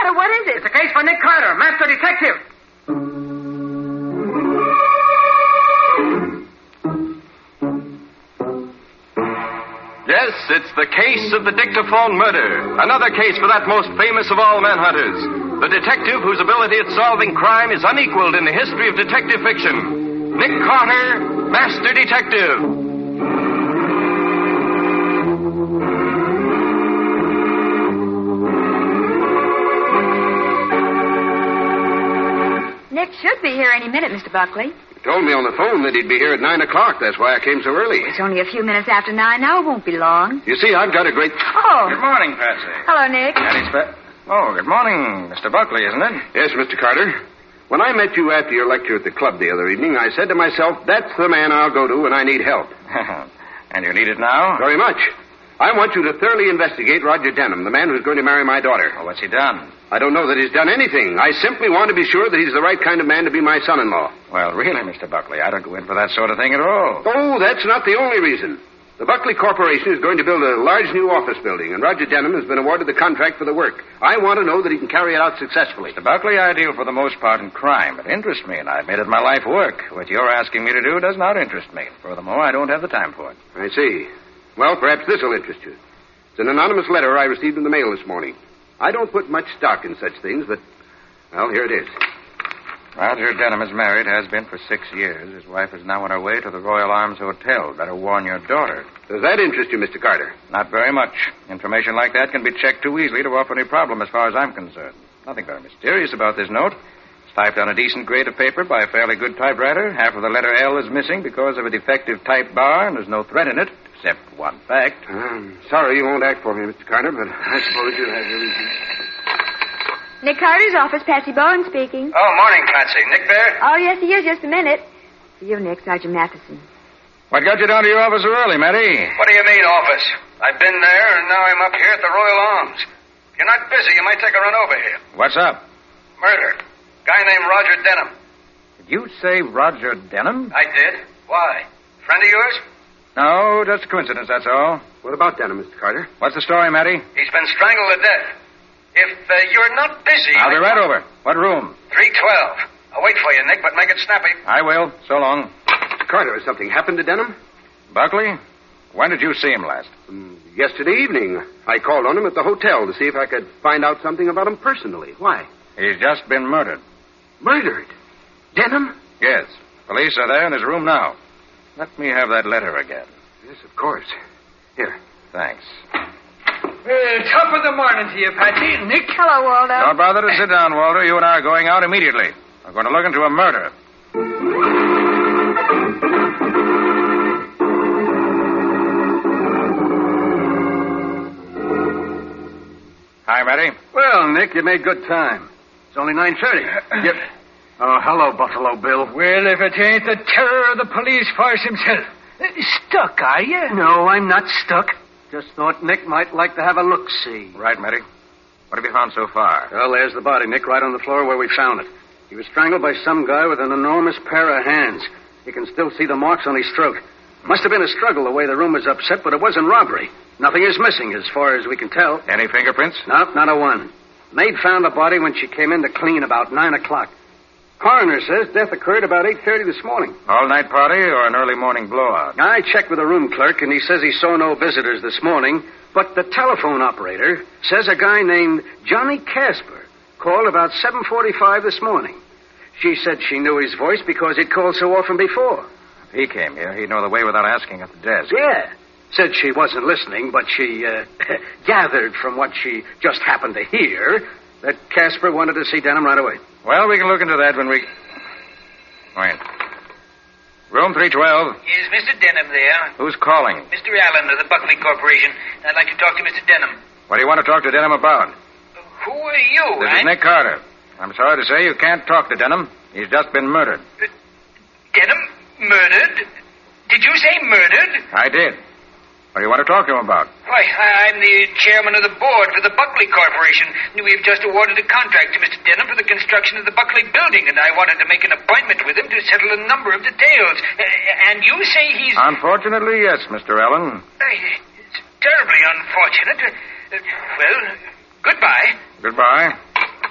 matter? What is it? It's a case for Nick Carter, master detective. Yes, it's the case of the dictaphone murder. Another case for that most famous of all manhunters. The detective whose ability at solving crime is unequaled in the history of detective fiction. Nick Carter, master detective. Nick should be here any minute, Mr. Buckley. He told me on the phone that he'd be here at 9 o'clock. That's why I came so early. It's only a few minutes after 9 now. It won't be long. You see, I've got a great... Oh. Good morning, Patsy. Hello, Nick. Oh, good morning, Mr. Buckley, isn't it? Yes, Mr. Carter. When I met you after your lecture at the club the other evening, I said to myself, that's the man I'll go to when I need help. And you need it now? Very much. I want you to thoroughly investigate Roger Denham, the man who's going to marry my daughter. Well, what's he done? I don't know that he's done anything. I simply want to be sure that he's the right kind of man to be my son-in-law. Well, really, Mr. Buckley, I don't go in for that sort of thing at all. Oh, that's not the only reason. The Buckley Corporation is going to build a large new office building, and Roger Denham has been awarded the contract for the work. I want to know that he can carry it out successfully. Mr. Buckley, I deal for the most part in crime. It interests me, and I've made it my life work. What you're asking me to do does not interest me. Furthermore, I don't have the time for it. I see. Well, perhaps this will interest you. It's an anonymous letter I received in the mail this morning. I don't put much stock in such things, but, well, here it is. Roger Denham is married, has been for 6 years. His wife is now on her way to the Royal Arms Hotel. Better warn your daughter. Does that interest you, Mr. Carter? Not very much. Information like that can be checked too easily to offer any problem as far as I'm concerned. Nothing very mysterious about this note. It's typed on a decent grade of paper by a fairly good typewriter. Half of the letter L is missing because of a defective type bar, and there's no threat in it, except one fact. I'm sorry you won't act for me, Mr. Carter, but I suppose you'll have your reasons. Nick Carter's office, Patsy Bowen speaking. Oh, morning, Patsy. Nick there? Oh, yes, he is. Just a minute. For you, Nick, Sergeant Matheson. What got you down to your office so early, Matty? What do you mean, office? I've been there, and now I'm up here at the Royal Arms. If you're not busy, you might take a run over here. What's up? Murder. Guy named Roger Denham. Did you say Roger Denham? I did. Why? Friend of yours? No, just a coincidence, that's all. What about Denham, Mr. Carter? What's the story, Matty? He's been strangled to death. If you're not busy... I'll be right over. What room? 312. I'll wait for you, Nick, but make it snappy. I will. So long. Mr. Carter, has something happened to Denham? Buckley, when did you see him last? Yesterday evening. I called on him at the hotel to see if I could find out something about him personally. Why? He's just been murdered. Murdered? Denham? Yes. Police are there in his room now. Let me have that letter again. Yes, of course. Here. Thanks. Top of the morning to you, Patsy. Nick? Hello, Waldo. Don't bother to sit down, Walter. You and I are going out immediately. We're going to look into a murder. Hi, Matty. Well, Nick, you made good time. It's only 9:30. Yep. Oh, hello, Buffalo Bill. Well, if it ain't the terror of the police force himself. Stuck, are you? No, I'm not stuck. Just thought Nick might like to have a look-see. Right, Matty. What have you found so far? Well, there's the body, Nick, right on the floor where we found it. He was strangled by some guy with an enormous pair of hands. You can still see the marks on his throat. Must have been a struggle the way the room was upset, but it wasn't robbery. Nothing is missing as far as we can tell. Any fingerprints? No, not a one. Maid found the body when she came in to clean about 9 o'clock. Coroner says death occurred about 8:30 this morning. All-night party or an early morning blowout? I checked with the room clerk, and he says he saw no visitors this morning, but the telephone operator says a guy named Johnny Casper called about 7:45 this morning. She said she knew his voice because he'd called so often before. If he came here, he'd know the way without asking at the desk. Yeah. Said she wasn't listening, but she gathered from what she just happened to hear that Casper wanted to see Denham right away. Well, we can look into that when we... Wait. Room 312. Is Mr. Denham there? Who's calling? Mr. Allen of the Buckley Corporation. I'd like to talk to Mr. Denham. What do you want to talk to Denham about? Who are you? This is Nick Carter. I'm sorry to say you can't talk to Denham. He's just been murdered. Denham? Murdered? Did you say murdered? I did. What do you want to talk to him about? Why, I'm the chairman of the board for the Buckley Corporation. We've just awarded a contract to Mr. Denham for the construction of the Buckley building, and I wanted to make an appointment with him to settle a number of details. And you say he's... Unfortunately, yes, Mr. Allen. It's terribly unfortunate. Well, goodbye. Goodbye.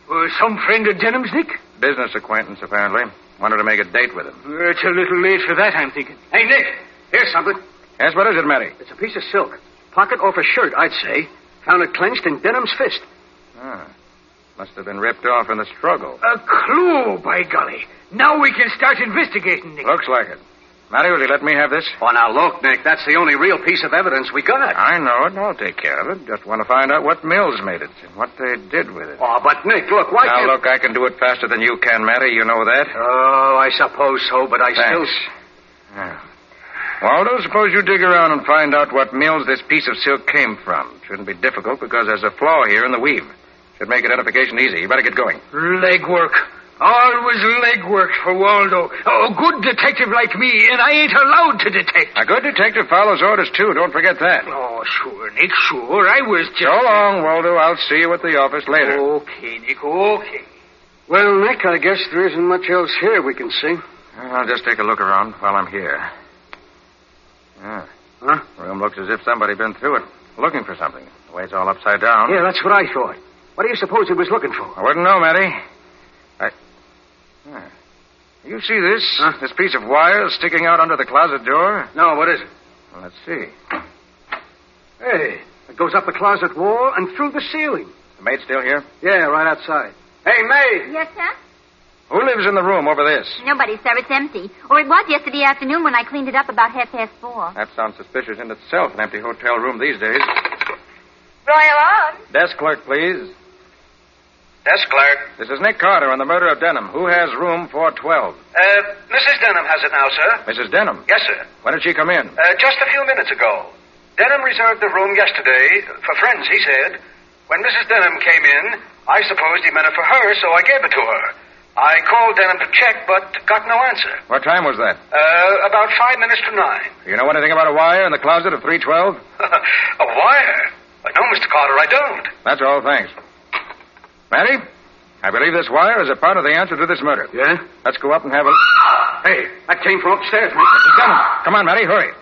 Some friend of Denham's, Nick? Business acquaintance, apparently. Wanted to make a date with him. It's a little late for that, I'm thinking. Hey, Nick, here's something. Yes, what is it, Matty? It's a piece of silk. Pocket off a shirt, I'd say. Found it clenched in Denham's fist. Must have been ripped off in the struggle. A clue, by golly. Now we can start investigating, Nick. Looks like it. Matty, will you let me have this? Oh, now look, Nick, that's the only real piece of evidence we got. I know it, and I'll take care of it. Just want to find out what Mills made it and what they did with it. Oh, but Nick, look, why Now, can't... look, I can do it faster than you can, Matty. You know that. Oh, I suppose so, but I Thanks. Yeah. Waldo, suppose you dig around and find out what mills this piece of silk came from. Shouldn't be difficult because there's a flaw here in the weave. Should make identification easy. You better get going. Legwork. Always legwork for Waldo. A good detective like me, and I ain't allowed to detect. A good detective follows orders, too. Don't forget that. Oh, sure, Nick, sure. I was just... So long, Waldo. I'll see you at the office later. Okay, Nick, okay. Well, Nick, I guess there isn't much else here we can see. I'll just take a look around while I'm here. Yeah. Huh? The room looks as if somebody been through it, looking for something. The way it's all upside down. Yeah, that's what I thought. What do you suppose he was looking for? I wouldn't know, Matty. You see this? Huh? This piece of wire sticking out under the closet door? No, what is it? Well, let's see. Hey, it goes up the closet wall and through the ceiling. The maid still here? Yeah, right outside. Hey, maid! Yes, sir? Who lives in the room over this? Nobody, sir. It's empty. Or it was yesterday afternoon when I cleaned it up about 4:30. That sounds suspicious in itself, an empty hotel room these days. Royal Arms. Desk clerk, please. Desk clerk. This is Nick Carter on the murder of Denham. Who has room 412? Mrs. Denham has it now, sir. Mrs. Denham? Yes, sir. When did she come in? Just a few minutes ago. Denham reserved the room yesterday for friends, he said. When Mrs. Denham came in, I supposed he meant it for her, so I gave it to her. I called Denham to check, but got no answer. What time was that? About 5 minutes to 9. You know anything about a wire in the closet of 312? A wire? No, Mr. Carter, I don't. That's all, thanks. Matty, I believe this wire is a part of the answer to this murder. Yeah? Let's go up and have a... Hey, that came from upstairs, Nick. Mrs. Denham, come on, Matty, hurry.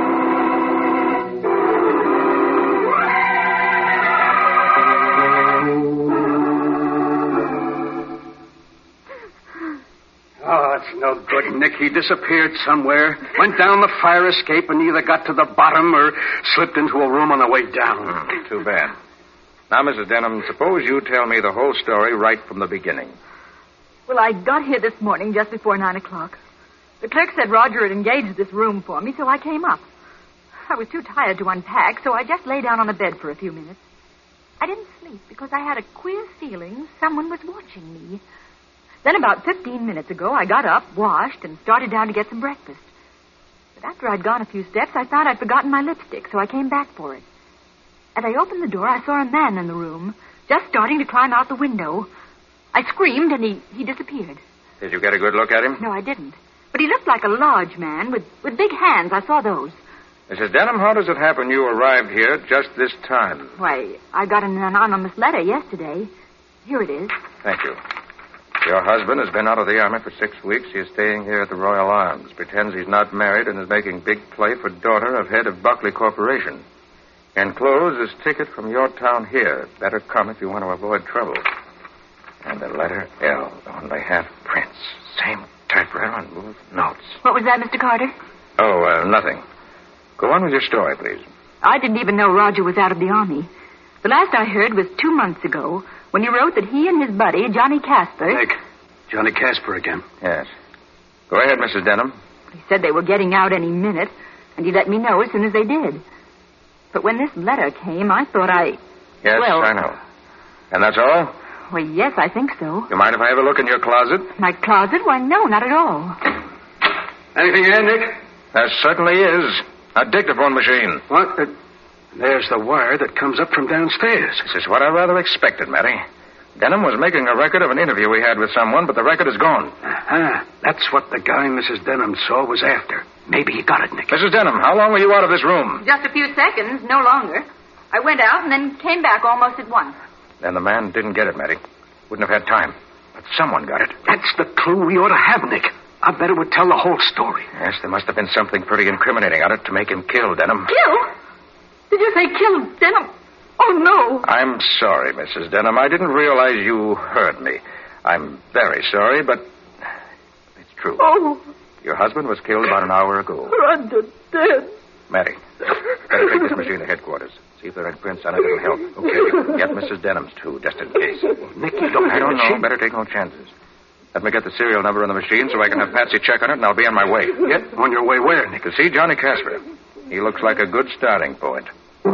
Oh, it's no good, Nick. He disappeared somewhere, went down the fire escape, and either got to the bottom or slipped into a room on the way down. Too bad. Now, Mrs. Denham, suppose you tell me the whole story right from the beginning. Well, I got here this morning just before 9 o'clock. The clerk said Roger had engaged this room for me, so I came up. I was too tired to unpack, so I just lay down on the bed for a few minutes. I didn't sleep because I had a queer feeling someone was watching me. Then about 15 minutes ago, I got up, washed, and started down to get some breakfast. But after I'd gone a few steps, I found I'd forgotten my lipstick, so I came back for it. As I opened the door, I saw a man in the room, just starting to climb out the window. I screamed, and he disappeared. Did you get a good look at him? No, I didn't. But he looked like a large man with big hands. I saw those. Mrs. Denham, how does it happen you arrived here just this time? Why, I got an anonymous letter yesterday. Here it is. Thank you. Your husband has been out of the Army for 6 weeks. He is staying here at the Royal Arms. Pretends he's not married and is making big play for daughter of head of Buckley Corporation. Enclosed is ticket from your town here. Better come if you want to avoid trouble. And the letter L, only half prints. Same typewriter on both notes. What was that, Mr. Carter? Oh, nothing. Go on with your story, please. I didn't even know Roger was out of the Army. The last I heard was 2 months ago when he wrote that he and his buddy, Johnny Casper... Nick, Johnny Casper again. Yes. Go ahead, Mrs. Denham. He said they were getting out any minute, and he let me know as soon as they did. But when this letter came, I thought Yes, well, I know. And that's all? Well, yes, I think so. You mind if I have a look in your closet? My closet? Why, no, not at all. Anything here, Nick? There certainly is. A dictaphone machine. What? There's the wire that comes up from downstairs. This is what I rather expected, Matty. Denham was making a record of an interview we had with someone, but the record is gone. That's what the guy Mrs. Denham saw was after. Maybe he got it, Nick. Mrs. Denham, how long were you out of this room? Just a few seconds, no longer. I went out and then came back almost at once. Then the man didn't get it, Matty. Wouldn't have had time. But someone got it. That's the clue we ought to have, Nick. I bet it would tell the whole story. Yes, there must have been something pretty incriminating on it to make him kill Denham. Kill? Did you say kill Denham? Oh, no. I'm sorry, Mrs. Denham. I didn't realize you heard me. I'm very sorry, but it's true. Oh. Your husband was killed about an hour ago. Roger, dead. Matty, better take this machine to headquarters. See if there are prints on it that'll help. Okay, get Mrs. Denham's, too, just in case. Nick, you don't I don't know. Better take no chances. Let me get the serial number on the machine so I can have Patsy check on it, and I'll be on my way. Get on your way where, Nick? To see Johnny Casper. He looks like a good starting point.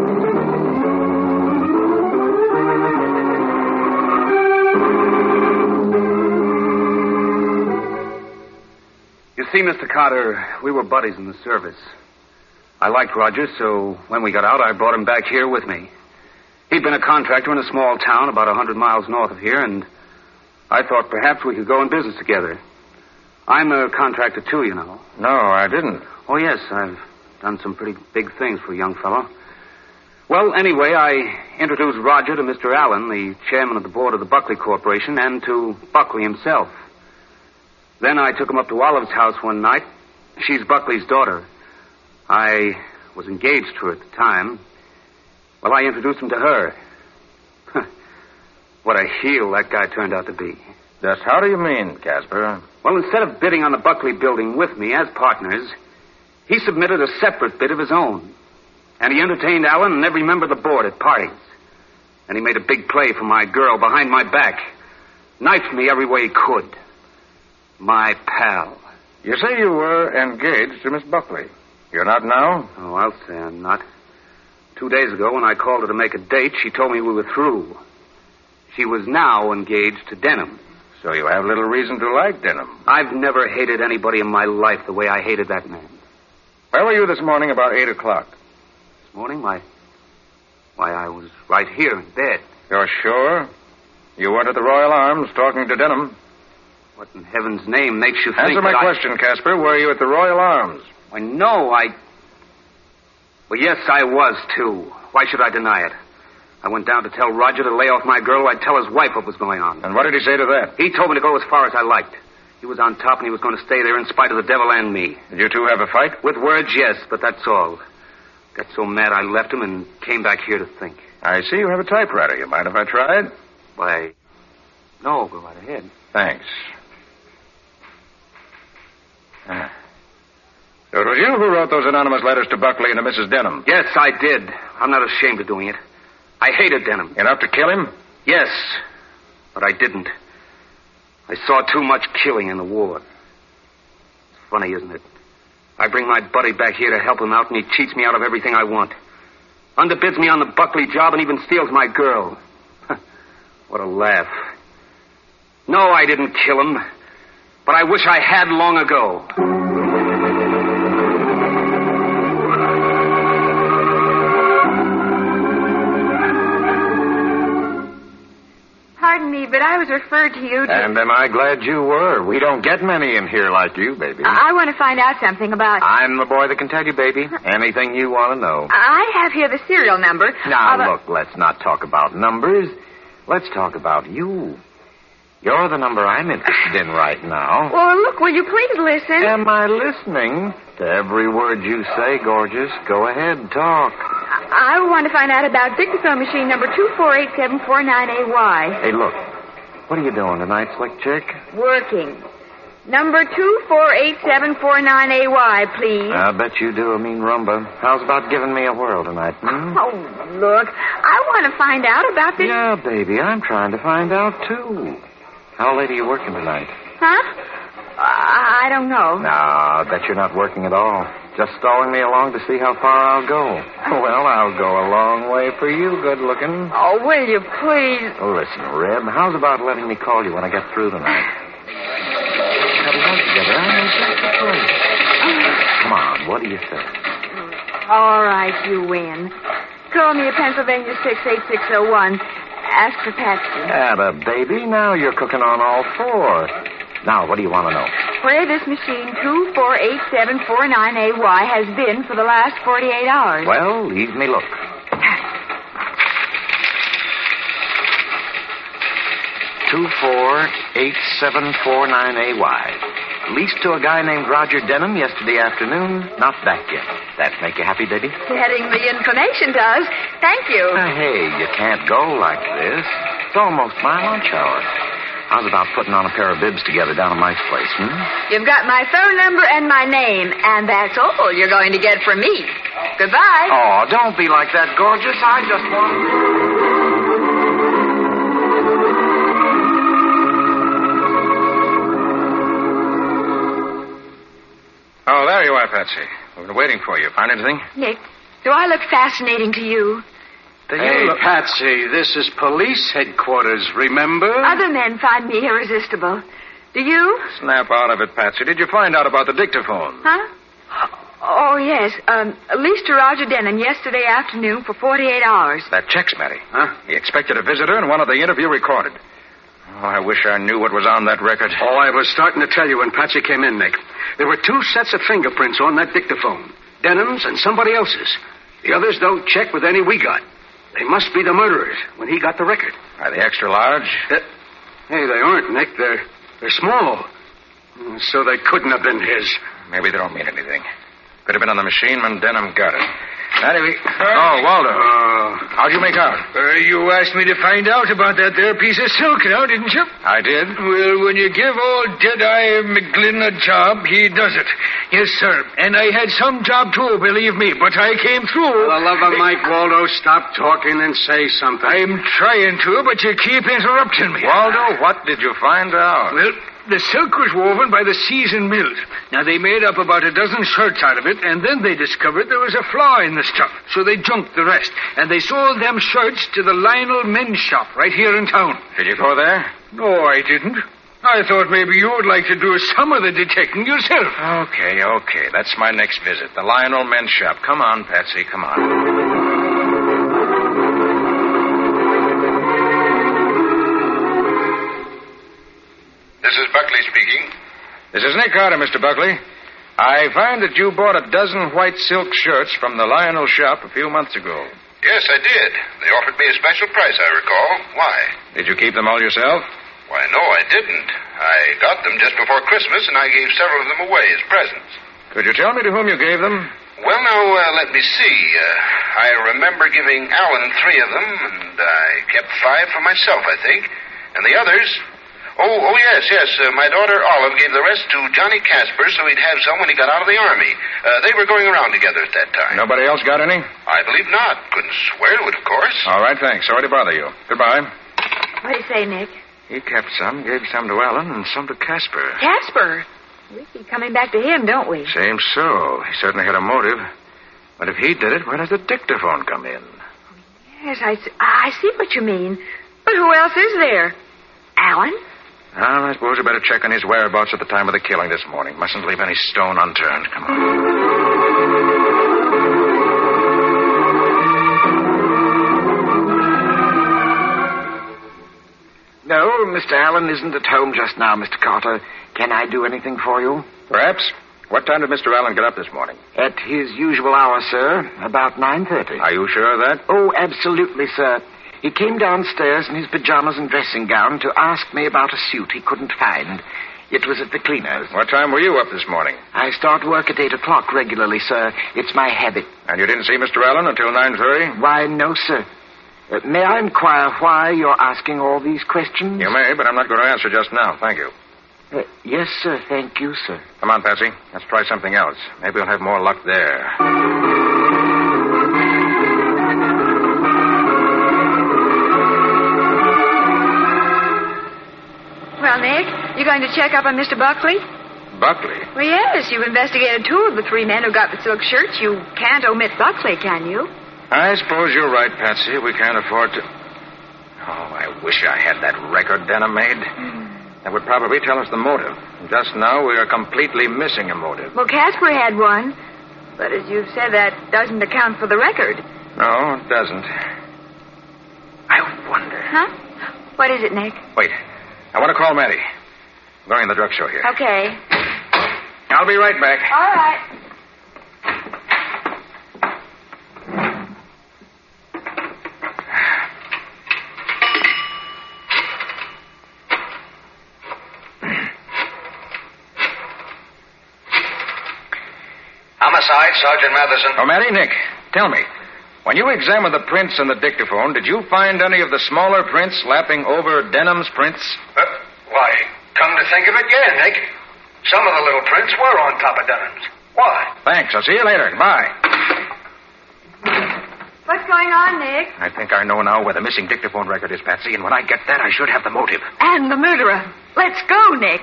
You see, Mr. Carter, we were buddies in the service. I liked Roger, so when we got out, I brought him back here with me. He'd been a contractor in a small town about 100 miles north of here, and I thought perhaps we could go in business together. I'm a contractor, too, you know. No, I didn't. Oh, yes, I've done some pretty big things for a young fellow. Well, anyway, I introduced Roger to Mr. Allen, the chairman of the board of the Buckley Corporation, and to Buckley himself. Then I took him up to Olive's house one night. She's Buckley's daughter. I was engaged to her at the time. Well, I introduced him to her. What a heel that guy turned out to be. Just how do you mean, Casper? Well, instead of bidding on the Buckley building with me as partners, he submitted a separate bid of his own. And he entertained Allen and every member of the board at parties. And he made a big play for my girl behind my back. Knifed me every way he could. My pal. You say you were engaged to Miss Buckley. You're not now? Oh, I'll say I'm not. 2 days ago, when I called her to make a date, she told me we were through. She was now engaged to Denham. So you have little reason to like Denham. I've never hated anybody in my life the way I hated that man. Where were you this morning about 8 o'clock? This morning? Why, I was right here in bed. You're sure? You weren't at the Royal Arms talking to Denham? What in heaven's name makes you think Answer my question, Casper. Were you at the Royal Arms? Why, no, Well, yes, I was, too. Why should I deny it? I went down to tell Roger to lay off my girl. I'd tell his wife what was going on. And what did he say to that? He told me to go as far as I liked. He was on top, and he was going to stay there in spite of the devil and me. Did you two have a fight? With words, yes, but that's all. Got so mad I left him and came back here to think. I see you have a typewriter. You mind if I tried? Why, no, go right ahead. Thanks. So it was you who wrote those anonymous letters to Buckley and to Mrs. Denham? Yes, I did. I'm not ashamed of doing it. I hated Denham. Enough to kill him? Yes, but I didn't. I saw too much killing in the war. It's funny, isn't it? I bring my buddy back here to help him out, and he cheats me out of everything I want. Underbids me on the Buckley job and even steals my girl. What a laugh. No, I didn't kill him, but I wish I had long ago. Pardon me, but I was referred to you to... And am I glad you were? We don't get many in here like you, baby. I want to find out something about... I'm the boy that can tell you, baby. Anything you want to know. I have here the serial number. Now, look, let's not talk about numbers. Let's talk about you. You're the number I'm interested in right now. Well, look, will you please listen? Am I listening to every word you say, gorgeous? Go ahead, talk. I want to find out about dictaphone machine number 248749AY. Hey, look. What are you doing tonight, slick chick? Working. Number 248749AY, please. I bet you do a mean rumba. How's about giving me a whirl tonight, hmm? Oh, look. I want to find out about this... Yeah, baby, I'm trying to find out, too. How late are you working tonight? Huh? I don't know. No, I bet you're not working at all. Just stalling me along to see how far I'll go. Well, I'll go a long way for you, good-looking. Oh, will you please? Oh, listen, Reb, how's about letting me call you when I get through tonight? Have we done together? I'm just afraid. Come on, what do you say? All right, you win. Call me at Pennsylvania 68601. Ask for Patsy. Atta, baby, now you're cooking on all four. Now, what do you want to know? Where this machine 248749AY has been for the last 48 hours. Well, leave me look. 248749AY. Leased to a guy named Roger Denham yesterday afternoon. Not back yet. That make you happy, Debbie? Getting the information does. Thank you. Hey, you can't go like this. It's almost my lunch hour. How's about putting on a pair of bibs together down at Mike's place, You've got my phone number and my name, and that's all you're going to get from me. Goodbye. Oh, don't be like that, gorgeous. I just want... Oh, there you are, Patsy. We've been waiting for you. Find anything? Nick, do I look fascinating to you? Hey, Patsy, this is police headquarters, remember? Other men find me irresistible. Do you? Snap out of it, Patsy. Did you find out about the dictaphone? Huh? Oh, yes. Leased to Roger Denham yesterday afternoon for 48 hours. That checks, Matty. Huh? He expected a visitor and wanted the interview recorded. Oh, I wish I knew what was on that record. Oh, I was starting to tell you when Patsy came in, Nick. There were 2 sets of fingerprints on that dictaphone. Denham's and somebody else's. The others don't check with any we got. They must be the murderers when he got the record. Are they extra large? Hey, they aren't, Nick. They're small. So they couldn't have been his. Maybe they don't mean anything. Could have been on the machine when Denham got it. Anyway. Oh, Waldo. How'd you make out? You asked me to find out about that there piece of silk now, didn't you? I did. Well, when you give old Deadeye McGlynn a job, he does it. Yes, sir. And I had some job, too, believe me. But I came through. For the love of Mike, Waldo, stop talking and say something. I'm trying to, but you keep interrupting me. Waldo, what did you find out? Well, the silk was woven by the Season Mills. Now, they made up about a dozen shirts out of it, and then they discovered there was a flaw in the stuff, so they junked the rest. And they sold them shirts to the Lionel Men's Shop right here in town. Did you go there? No, I didn't. I thought maybe you would like to do some of the detecting yourself. Okay. That's my next visit. The Lionel Men's Shop. Come on, Patsy, come on. This is Buckley speaking. This is Nick Carter, Mr. Buckley. I find that you bought a dozen white silk shirts from the Lionel shop a few months ago. Yes, I did. They offered me a special price, I recall. Why? Did you keep them all yourself? Why, no, I didn't. I got them just before Christmas, and I gave several of them away as presents. Could you tell me to whom you gave them? Well, now, let me see. I remember giving Alan 3 of them, and I kept 5 for myself, I think. And the others... Oh, yes. My daughter Olive gave the rest to Johnny Casper so he'd have some when he got out of the Army. They were going around together at that time. Nobody else got any? I believe not. Couldn't swear to it, of course. All right, thanks. Sorry to bother you. Goodbye. What do you say, Nick? He kept some, gave some to Alan, and some to Casper. Casper? We keep coming back to him, don't we? Seems so. He certainly had a motive. But if he did it, where does the dictaphone come in? Yes, I see what you mean. But who else is there? Alan? Well, I suppose we better check on his whereabouts at the time of the killing this morning. Mustn't leave any stone unturned. Come on. No, Mr. Allen isn't at home just now, Mr. Carter. Can I do anything for you? Perhaps. What time did Mr. Allen get up this morning? At his usual hour, sir. About 9:30. Are you sure of that? Oh, absolutely, sir. He came downstairs in his pajamas and dressing gown to ask me about a suit he couldn't find. It was at the cleaner's. What time were you up this morning? I start work at 8 o'clock regularly, sir. It's my habit. And you didn't see Mr. Allen until 9:30? Why, no, sir. May I inquire why you're asking all these questions? You may, but I'm not going to answer just now. Thank you. Yes, sir. Thank you, sir. Come on, Patsy. Let's try something else. Maybe we'll have more luck there. Well, Nick, you going to check up on Mr. Buckley? Buckley? Well, yes. You've investigated 2 of the 3 men who got the silk shirts. You can't omit Buckley, can you? I suppose you're right, Patsy. We can't afford to... Oh, I wish I had that record Denham made. That would probably tell us the motive. Just now, we are completely missing a motive. Well, Casper had one. But as you've said, that doesn't account for the record. No, it doesn't. I wonder... Huh? What is it, Nick? Wait. I want to call Matty. I'm going in the drugstore here. Okay. I'll be right back. All right. homicide, Sergeant Matheson. Oh, Matty, Nick, tell me. When you examined the prints in the dictaphone, did you find any of the smaller prints lapping over Denham's prints? Why, come to think of it, yeah, Nick. Some of the little prints were on top of Denham's. Why? Thanks. I'll see you later. Bye. What's going on, Nick? I think I know now where the missing dictaphone record is, Patsy, and when I get that, I should have the motive. And the murderer. Let's go, Nick.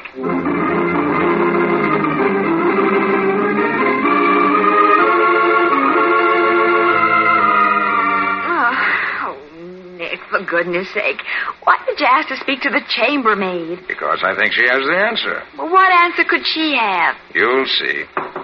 For goodness sake, why did you ask to speak to the chambermaid? Because I think she has the answer. Well, what answer could she have? You'll see.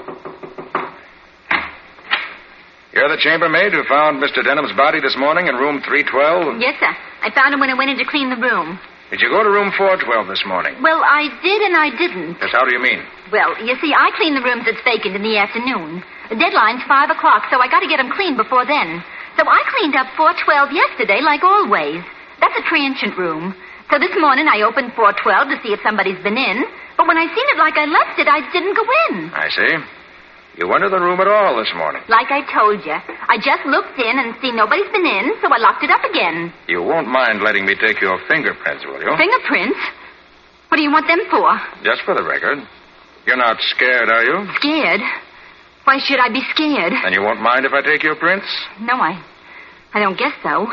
You're the chambermaid who found Mr. Denham's body this morning in room 312? Yes, sir. I found him when I went in to clean the room. Did you go to room 412 this morning? Well, I did and I didn't. Yes, how do you mean? Well, you see, I clean the rooms that's vacant in the afternoon. The deadline's 5 o'clock, so I got to get them cleaned before then. So I cleaned up 412 yesterday, like always. That's a transient room. So this morning I opened 412 to see if somebody's been in. But when I seen it like I left it, I didn't go in. I see. You went to the room at all this morning. Like I told you. I just looked in and see nobody's been in, so I locked it up again. You won't mind letting me take your fingerprints, will you? Fingerprints? What do you want them for? Just for the record. You're not scared, are you? Scared? Why should I be scared? And you won't mind if I take your prints? No, I don't guess so.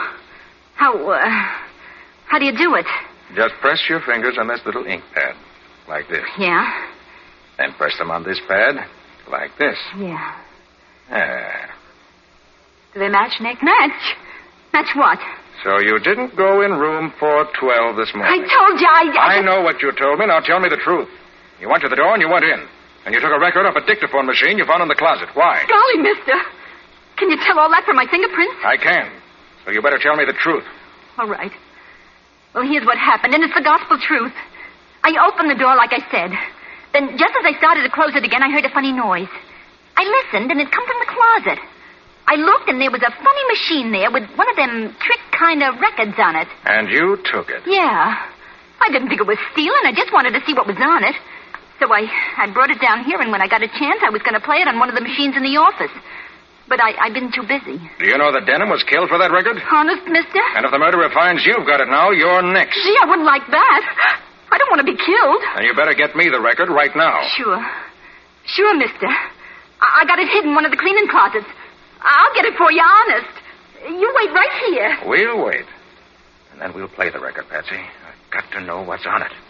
How do you do it? Just press your fingers on this little ink pad, like this. Yeah? Then press them on this pad, like this. Yeah. Ah. Do they match, Nick? Match? Match what? So you didn't go in room 412 this morning? I told you I know what you told me. Now tell me the truth. You went to the door and you went in. And you took a record off a dictaphone machine you found in the closet. Why? Golly, mister. Can you tell all that from my fingerprints? I can. So you better tell me the truth. All right. Well, here's what happened, and it's the gospel truth. I opened the door like I said. Then, just as I started to close it again, I heard a funny noise. I listened, and it come from the closet. I looked, and there was a funny machine there with one of them trick kind of records on it. And you took it? Yeah. I didn't think it was stealing. I just wanted to see what was on it. So I brought it down here, and when I got a chance, I was going to play it on one of the machines in the office. But I've been too busy. Do you know that Denham was killed for that record? Honest, mister? And if the murderer finds you've got it now, you're next. Gee, I wouldn't like that. I don't want to be killed. And you better get me the record right now. Sure. Sure, mister. I got it hidden in one of the cleaning closets. I'll get it for you, honest. You wait right here. We'll wait. And then we'll play the record, Patsy. I've got to know what's on it.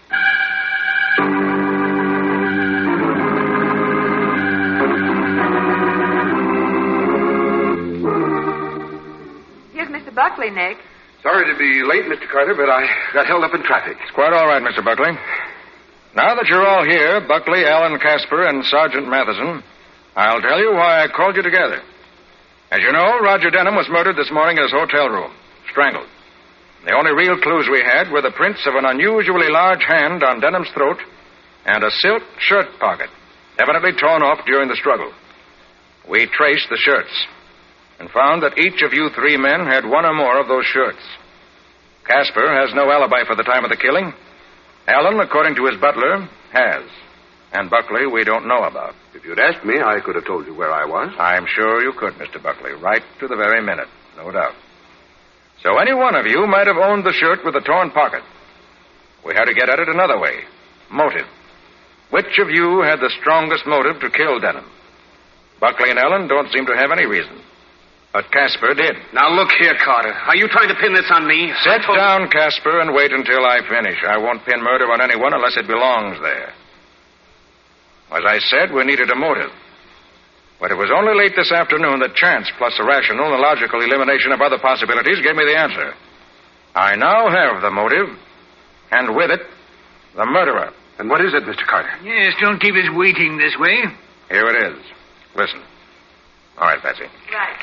Here's Mr. Buckley, Nick. Sorry to be late, Mr. Carter, but I got held up in traffic. It's quite all right, Mr. Buckley. Now that you're all here, Buckley, Allen, Casper, and Sergeant Matheson, I'll tell you why I called you together. As you know, Roger Denham was murdered this morning in his hotel room, strangled. The only real clues we had were the prints of an unusually large hand on Denham's throat and a silk shirt pocket, evidently torn off during the struggle. We traced the shirts and found that each of you three men had one or more of those shirts. Casper has no alibi for the time of the killing. Allen, according to his butler, has. And Buckley we don't know about. If you'd asked me, I could have told you where I was. I'm sure you could, Mr. Buckley, right to the very minute, no doubt. So any one of you might have owned the shirt with the torn pocket. We had to get at it another way. Motive. Which of you had the strongest motive to kill Denham? Buckley and Allen don't seem to have any reason. But Casper did. Now, look here, Carter. Are you trying to pin this on me? Sit down, Casper, and wait until I finish. I won't pin murder on anyone unless it belongs there. As I said, we needed a motive. But it was only late this afternoon that chance, plus a rational and logical elimination of other possibilities, gave me the answer. I now have the motive, and with it, the murderer. And what is it, Mr. Carter? Yes, don't keep us waiting this way. Here it is. Listen. All right, Patsy. Right.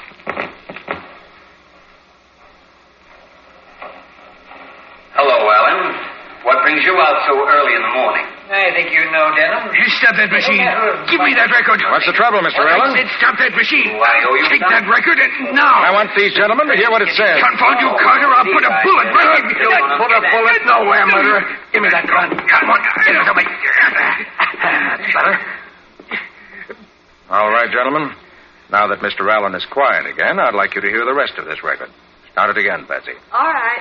Hello, Allen. What brings you out so early in the morning? I think you know Denham. Stop that machine. Give me that record. What's the trouble, Mr. Allen? I said stop that machine. I owe you Take some. that record and now. I want these gentlemen to hear what it says. Confound you, Carter. I'll put a bullet right in. Put a bullet nowhere, murderer. Give me that gun. Come on. Get it to me. That's better. All right, gentlemen. Now that Mr. Allen is quiet again, I'd like you to hear the rest of this record. Start it again, Patsy. All right.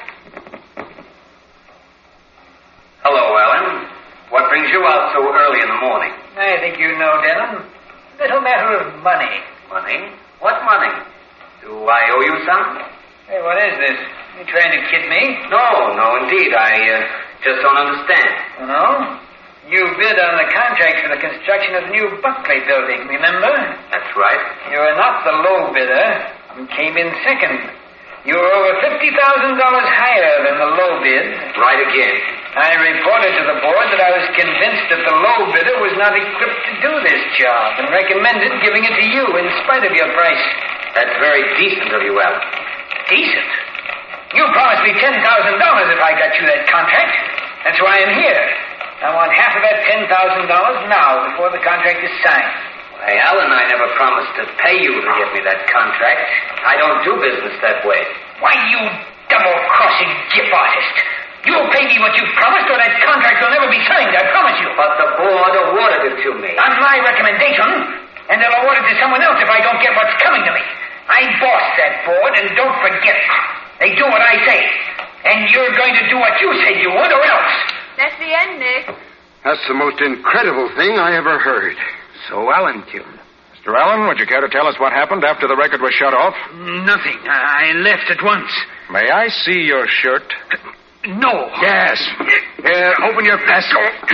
Hello, Allen. What brings you out so early in the morning? I think you know, Denham. Little matter of money. Money? What money? Do I owe you some? Hey, what is this? You trying to kid me? No, indeed. I just don't understand. Oh, no? You bid on the contract for the construction of the new Buckley building, remember? That's right. You were not the low bidder. You came in second. You were over $50,000 higher than the low bid. Right again. I reported to the board that I was convinced that the low bidder was not equipped to do this job and recommended giving it to you in spite of your price. That's very decent of you, Allen. Decent? You promised me $10,000 if I got you that contract. That's why I'm here. I want half of that $10,000 now before the contract is signed. Hey, Allen, I never promised to pay you to give me that contract. I don't do business that way. Why, you double-crossing gip artist. You'll pay me what you promised or that contract will never be signed, I promise you. But the board awarded it to me. On my recommendation, and they'll award it to someone else if I don't get what's coming to me. I boss that board, and don't forget, they do what I say. And you're going to do what you said you would, or else. That's the end, Nick. That's the most incredible thing I ever heard. So Allen killed him. Mr. Allen, would you care to tell us what happened after the record was shut off? Nothing. I left at once. May I see your shirt? No. Yes. Here, open your vest.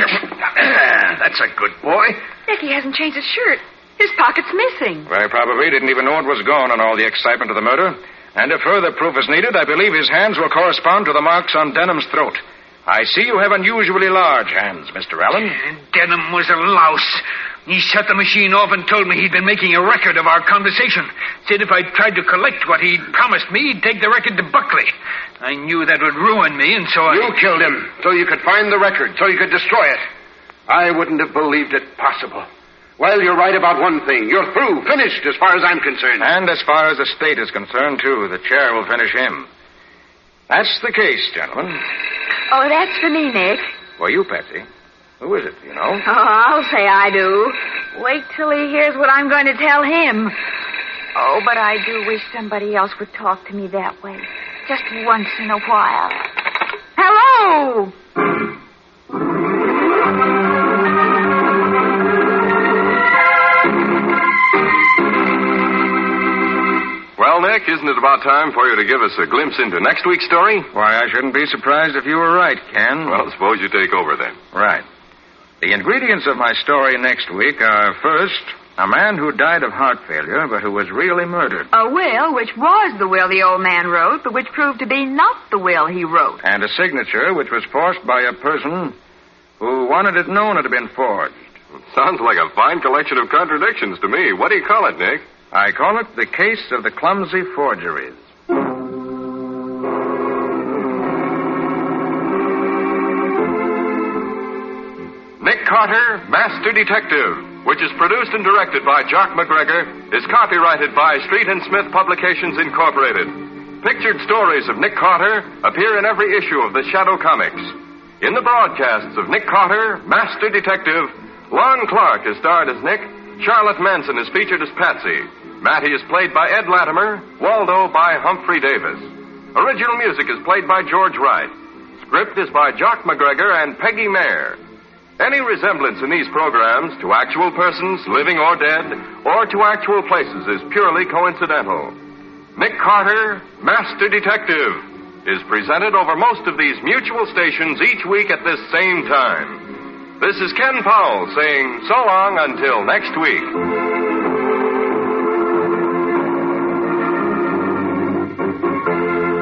That's a good boy. Nick, he hasn't changed his shirt. His pocket's missing. Very probably didn't even know it was gone in all the excitement of the murder. And if further proof is needed, I believe his hands will correspond to the marks on Denham's throat. I see you have unusually large hands, Mr. Allen. Denham was a louse. He shut the machine off and told me he'd been making a record of our conversation. Said if I tried to collect what he'd promised me, he'd take the record to Buckley. I knew that would ruin me, and so You killed him so you could find the record, so you could destroy it. I wouldn't have believed it possible. Well, you're right about one thing. You're through, finished, as far as I'm concerned. And as far as the state is concerned, too, the chair will finish him. That's the case, gentlemen. Oh, that's for me, Nick. For you, Patsy. Who is it, you know? Oh, I'll say I do. Wait till he hears what I'm going to tell him. Oh, but I do wish somebody else would talk to me that way. Just once in a while. Hello! Well, Nick, isn't it about time for you to give us a glimpse into next week's story? Why, I shouldn't be surprised if you were right, Ken. Well, suppose you take over then. Right. The ingredients of my story next week are, first, a man who died of heart failure, but who was really murdered. A will, which was the will the old man wrote, but which proved to be not the will he wrote. And a signature which was forged by a person who wanted it known it had been forged. Sounds like a fine collection of contradictions to me. What do you call it, Nick? I call it The Case of the Clumsy Forgeries. Nick Carter, Master Detective, which is produced and directed by Jock McGregor, is copyrighted by Street and Smith Publications, Incorporated. Pictured stories of Nick Carter appear in every issue of the Shadow Comics. In the broadcasts of Nick Carter, Master Detective, Lon Clark is starred as Nick, Charlotte Manson is featured as Patsy, Matty is played by Ed Latimer, Waldo by Humphrey Davis. Original music is played by George Wright. Script is by Jock McGregor and Peggy Mayer. Any resemblance in these programs to actual persons, living or dead, or to actual places is purely coincidental. Nick Carter, Master Detective, is presented over most of these mutual stations each week at this same time. This is Ken Powell saying so long until next week.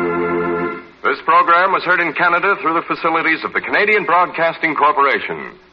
This program was heard in Canada through the facilities of the Canadian Broadcasting Corporation.